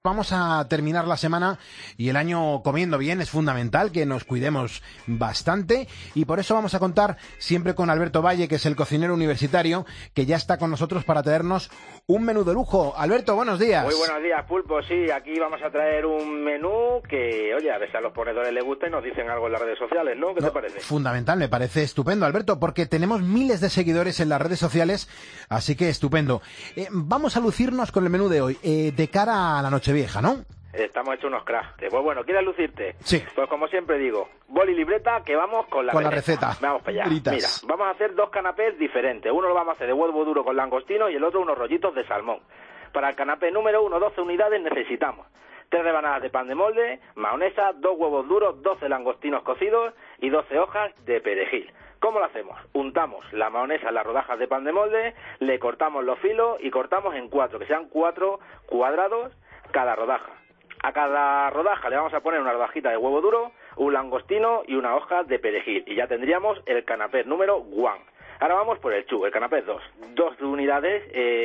Vamos a terminar la semana y el año comiendo bien. Es fundamental que nos cuidemos bastante y por eso vamos a contar siempre con Alberto Valle, que es el cocinero universitario, que ya está con nosotros para traernos un menú de lujo. Alberto, buenos días. Muy buenos días, Pulpo. Sí, aquí vamos a traer un menú que, oye, a ver si a los ponedores les gusta y nos dicen algo en las redes sociales, ¿no? ¿Qué te parece? Fundamental, me parece estupendo, Alberto, porque tenemos miles de seguidores en las redes sociales, así que estupendo. Vamos a lucirnos con el menú de hoy, de cara a la Nochevieja, ¿no? Estamos hechos unos cracks. Pues bueno, ¿quieres lucirte? Sí. Pues como siempre digo, boli y libreta, que vamos con la receta. Vamos para allá. Gritas. Mira, vamos a hacer dos canapés diferentes. Uno lo vamos a hacer de huevo duro con langostino y el otro unos rollitos de salmón. Para el canapé número 1, 12 unidades necesitamos 3 rebanadas de pan de molde, mayonesa, 2 huevos duros, 12 langostinos cocidos y 12 hojas de perejil. ¿Cómo lo hacemos? Untamos la mayonesa en las rodajas de pan de molde, le cortamos los filos y cortamos en 4, que sean 4 cuadrados cada rodaja. A cada rodaja le vamos a poner una rodajita de huevo duro, un langostino y una hoja de perejil. Y ya tendríamos el canapé número 1. Ahora vamos por el chu, el canapé 2. 12 unidades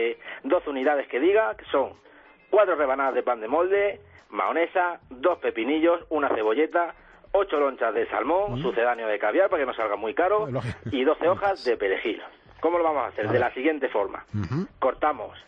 que diga, que son 4 rebanadas de pan de molde, mayonesa, 2 pepinillos, una cebolleta, 8 lonchas de salmón, sucedáneo de caviar para que no salga muy caro, y 12 hojas de perejil. ¿Cómo lo vamos a hacer? De la siguiente forma. Cortamos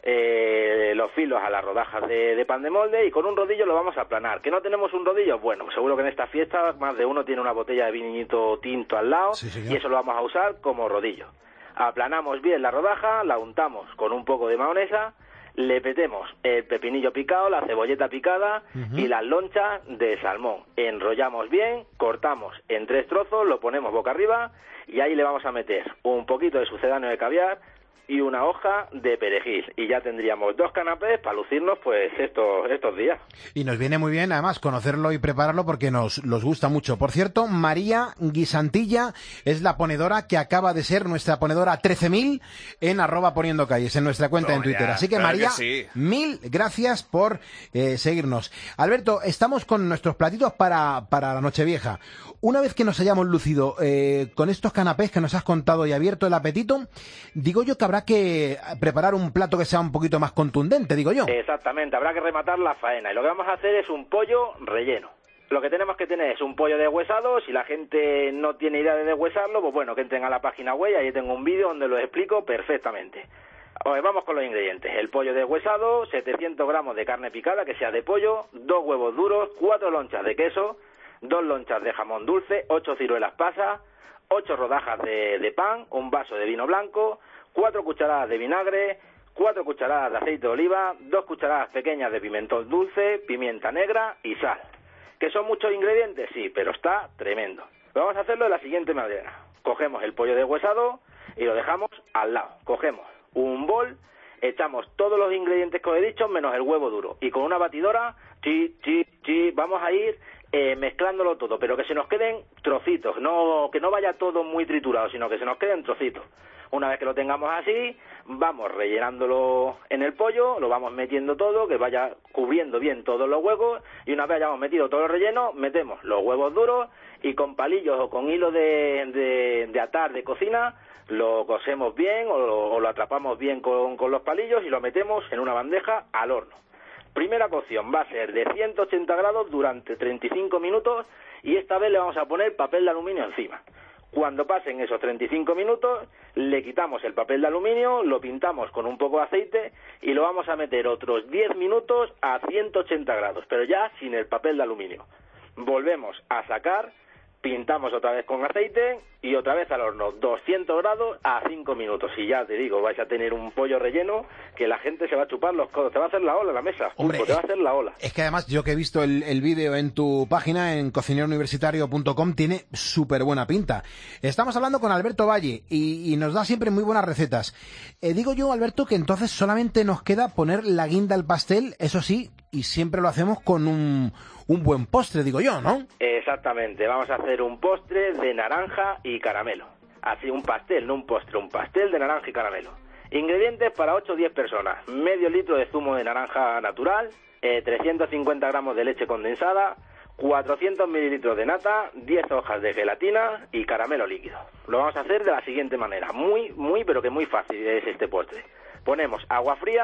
los filos a las rodajas de pan de molde y con un rodillo lo vamos a aplanar. ¿Que no tenemos un rodillo? Bueno, seguro que en esta fiesta más de uno tiene una botella de vinito tinto al lado, sí, y eso lo vamos a usar como rodillo. Aplanamos bien la rodaja, la untamos con un poco de mayonesa, le metemos el pepinillo picado, la cebolleta picada y las lonchas de salmón. Enrollamos bien, cortamos en 3 trozos, lo ponemos boca arriba y ahí le vamos a meter un poquito de sucedáneo de caviar y una hoja de perejil. Y ya tendríamos 2 canapés para lucirnos pues estos días. Y nos viene muy bien, además, conocerlo y prepararlo porque nos gusta mucho. Por cierto, María Guisantilla es la ponedora que acaba de ser nuestra ponedora 13.000 en @poniendocalles, en nuestra cuenta en Twitter. Así que, María, mil gracias por seguirnos. Alberto, estamos con nuestros platitos para la Nochevieja. Una vez que nos hayamos lucido con estos canapés que nos has contado y abierto el apetito, digo yo que habrá que preparar un plato que sea un poquito más contundente, digo yo. Exactamente, habrá que rematar la faena y lo que vamos a hacer es un pollo relleno. Lo que tenemos que tener es un pollo deshuesado. Si la gente no tiene idea de deshuesarlo, pues bueno, que entren a la página web, ahí tengo un vídeo donde lo explico perfectamente. Vamos con los ingredientes. El pollo deshuesado, 700 gramos de carne picada que sea de pollo, 2 huevos duros, 4 lonchas de queso, 2 lonchas de jamón dulce, 8 ciruelas pasas, 8 rodajas de pan, un vaso de vino blanco, 4 cucharadas de vinagre, 4 cucharadas de aceite de oliva, 2 cucharadas pequeñas de pimentón dulce, pimienta negra y sal. ¿Que son muchos ingredientes? Sí, pero está tremendo. Vamos a hacerlo de la siguiente manera. Cogemos el pollo deshuesado y lo dejamos al lado. Cogemos un bol, echamos todos los ingredientes que os he dicho menos el huevo duro y con una batidora, vamos a ir mezclándolo todo, pero que se nos queden trocitos, que no vaya todo muy triturado, sino que se nos queden trocitos. Una vez que lo tengamos así, vamos rellenándolo en el pollo, lo vamos metiendo todo, que vaya cubriendo bien todos los huevos, y una vez hayamos metido todo el relleno, metemos los huevos duros y con palillos o con hilo de atar de cocina, lo cosemos bien o lo atrapamos bien con los palillos y lo metemos en una bandeja al horno. Primera cocción va a ser de 180 grados durante 35 minutos y esta vez le vamos a poner papel de aluminio encima. Cuando pasen esos 35 minutos, le quitamos el papel de aluminio, lo pintamos con un poco de aceite y lo vamos a meter otros 10 minutos a 180 grados, pero ya sin el papel de aluminio. Volvemos a sacar, pintamos otra vez con aceite y otra vez al horno, 200 grados a 5 minutos. Y ya te digo, vais a tener un pollo relleno que la gente se va a chupar los codos, te va a hacer la ola en la mesa. Hombre, te va a hacer la ola. Es que además yo que he visto el vídeo en tu página, en cocinerouniversitario.com, tiene súper buena pinta. Estamos hablando con Alberto Valle y nos da siempre muy buenas recetas. Digo yo, Alberto, que entonces solamente nos queda poner la guinda al pastel, eso sí, y siempre lo hacemos con un buen postre, digo yo, ¿no? Exactamente, vamos a hacer un postre de naranja y caramelo. Así, un pastel, no un postre, un pastel de naranja y caramelo. Ingredientes para 8 o 10 personas: medio litro de zumo de naranja natural, 350 gramos de leche condensada, 400 mililitros de nata, 10 hojas de gelatina y caramelo líquido. Lo vamos a hacer de la siguiente manera, muy, pero que muy fácil es este postre. Ponemos agua fría,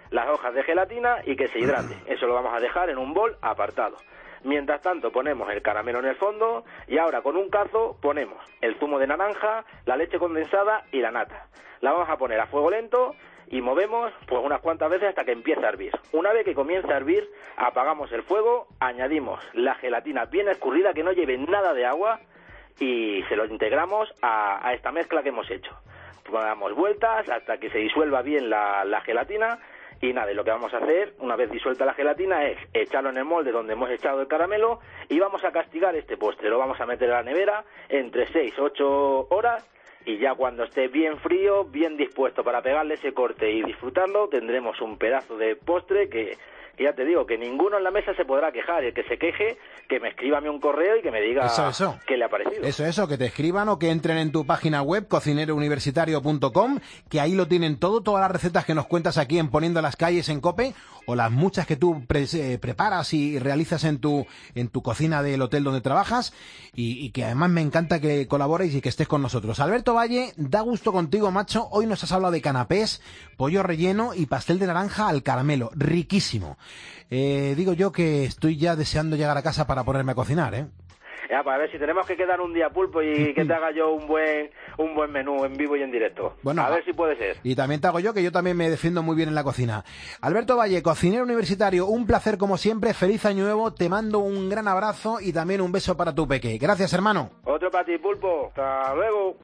las hojas de gelatina y que se hidrate. Eso lo vamos a dejar en un bol apartado. Mientras tanto ponemos el caramelo en el fondo y ahora con un cazo ponemos el zumo de naranja, la leche condensada y la nata. La vamos a poner a fuego lento y movemos pues unas cuantas veces hasta que empiece a hervir. Una vez que comience a hervir, apagamos el fuego, añadimos la gelatina bien escurrida que no lleve nada de agua y se lo integramos a esta mezcla que hemos hecho. Damos vueltas hasta que se disuelva bien la gelatina. Y nada, y lo que vamos a hacer, una vez disuelta la gelatina, es echarlo en el molde donde hemos echado el caramelo y vamos a castigar este postre. Lo vamos a meter a la nevera entre 6-8 horas y ya cuando esté bien frío, bien dispuesto para pegarle ese corte y disfrutarlo, tendremos un pedazo de postre que ya te digo, que ninguno en la mesa se podrá quejar. El que se queje, que me escriba a mí un correo y que me diga qué le ha parecido. Eso, que te escriban o que entren en tu página web, cocinerouniversitario.com, que ahí lo tienen todo, todas las recetas que nos cuentas aquí en Poniendo las Calles en COPE, o las muchas que tú preparas y realizas en tu cocina del hotel donde trabajas, y que además me encanta que colabores y que estés con nosotros. Alberto Valle, da gusto contigo, macho. Hoy nos has hablado de canapés, pollo relleno y pastel de naranja al caramelo. Riquísimo. Digo yo que estoy ya deseando llegar a casa para ponerme a cocinar, ¿eh? Ya, pues a ver si tenemos que quedar un día, Pulpo, y que te haga yo un buen menú en vivo y en directo. Bueno, a ver si puede ser. Y también te hago yo, que yo también me defiendo muy bien en la cocina. Alberto Valle, cocinero universitario, un placer como siempre, feliz año nuevo, te mando un gran abrazo y también un beso para tu peque. Gracias, hermano. Otro para ti, Pulpo. Hasta luego.